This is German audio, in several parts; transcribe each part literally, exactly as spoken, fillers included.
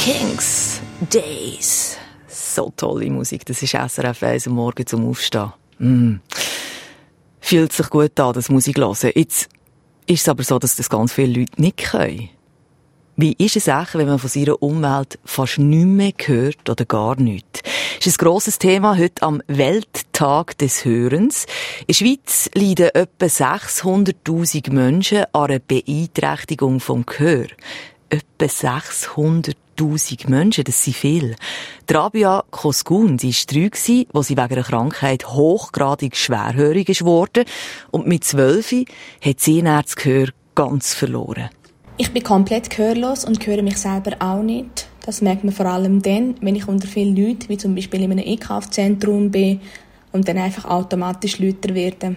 Kings, Days. So tolle Musik, das ist S R F eins am Morgen zum Aufstehen. Mm. Fühlt sich gut an, das Musik hören. Jetzt ist es aber so, dass das ganz viele Leute nicht können. Wie ist es eigentlich, wenn man von seiner Umwelt fast nichts mehr hört oder gar nichts? Das ist ein grosses Thema heute am Welttag des Hörens. In der Schweiz leiden etwa sechshunderttausend Menschen an einer Beeinträchtigung vom Gehör. Etwa sechshunderttausend Menschen, das sind viele. Rabia Koskun, die war drei, wo sie wegen einer Krankheit hochgradig schwerhörig geworden ist. Und mit zwölf hat sie das Gehör ganz verloren. Ich bin komplett gehörlos und höre mich selber auch nicht. Das merkt man vor allem dann, wenn ich unter vielen Leuten, wie zum Beispiel in einem Einkaufszentrum bin, und dann einfach automatisch lauter werde.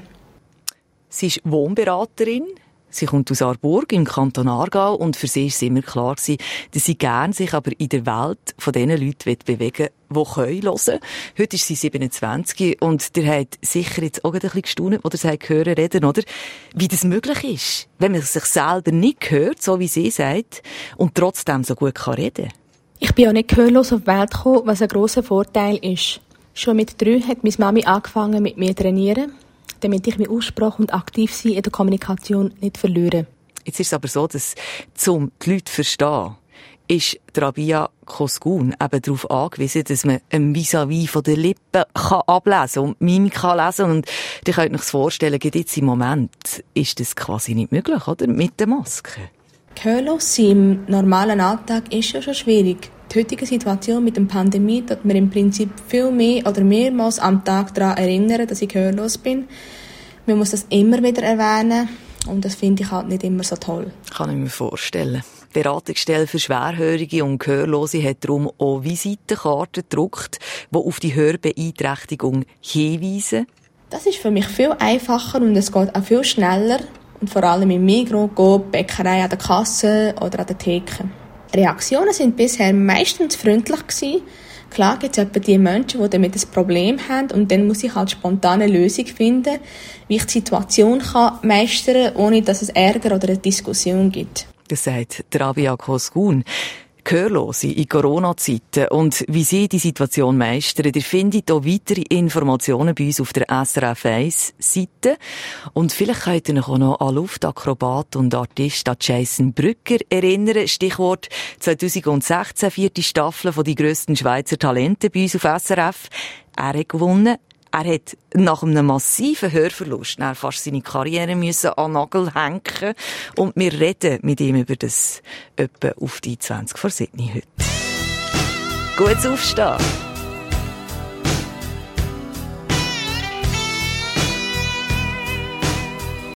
Sie ist Wohnberaterin. Sie kommt aus Aarburg im Kanton Aargau und für sie war es immer klar, dass sie gerne sich aber in der Welt von den Leuten bewegen will, die hören können. Heute ist sie siebenundzwanzig und ihr habt sicher jetzt auch ein bisschen gestaunt, oder sie hören reden, oder? Wie das möglich ist, wenn man sich selber nicht hört, so wie sie sagt, und trotzdem so gut reden kann. Ich bin auch nicht gehörlos auf die Welt gekommen, was ein grosser Vorteil ist. Schon mit drei hat meine Mami angefangen mit mir zu trainieren, damit ich meinen Aussprache und aktiv sein in der Kommunikation nicht verliere. Jetzt ist es aber so, dass, um die Leute zu verstehen, ist Rabia Koskun eben darauf angewiesen, dass man ein Vis-à-vis von den Lippen kann ablesen und Mimik kann lesen. Und ihr könnt euch das vorstellen, jetzt im Moment ist das quasi nicht möglich, oder? Mit der Maske. Gehörlos sein im normalen Alltag ist ja schon schwierig. Die heutige Situation mit der Pandemie tut mir im Prinzip viel mehr oder mehrmals am Tag daran erinnern, dass ich gehörlos bin. Man muss das immer wieder erwähnen und das finde ich halt nicht immer so toll. Kann ich mir vorstellen. Die Beratungsstelle für Schwerhörige und Gehörlose hat darum auch Visitenkarten gedruckt, die auf die Hörbeeinträchtigung hinweisen. Das ist für mich viel einfacher und es geht auch viel schneller. Und vor allem im Migros, Coop, Bäckerei an der Kasse oder an der Theke. Reaktionen sind bisher meistens freundlich gewesen. Klar gibt es etwa die Menschen, die damit ein Problem haben und dann muss ich halt spontan eine Lösung finden, wie ich die Situation kann meistern kann, ohne dass es Ärger oder eine Diskussion gibt. Das sagt Rabia Koskun. Gehörlose in Corona-Zeiten und wie sie die Situation meistern. Ihr findet auch weitere Informationen bei uns auf der S R F eins Seite. Und vielleicht könnt ihr euch auch noch an Luftakrobat und Artist Jason Brücker erinnern. Stichwort zweitausendsechzehn, vierte Staffel von die grössten Schweizer Talente bei uns auf S R F. Er hat gewonnen. Er hat nach einem massiven Hörverlust fast seine Karriere müssen an den Nagel hängen. Und wir reden mit ihm über das etwa auf die zwanzig vor sieben heute. Gutes Aufstehen!